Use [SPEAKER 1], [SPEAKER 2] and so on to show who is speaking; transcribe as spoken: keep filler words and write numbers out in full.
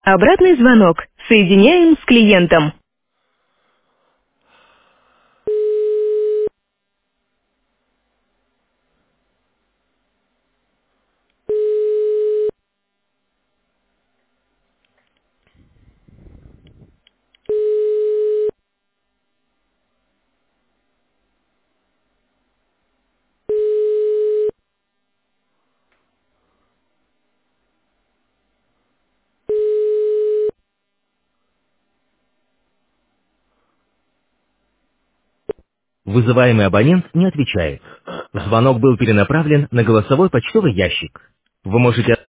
[SPEAKER 1] Обратный звонок. Соединяем с клиентом. Вызываемый абонент не отвечает. Звонок был перенаправлен на голосовой почтовый ящик. Вы можете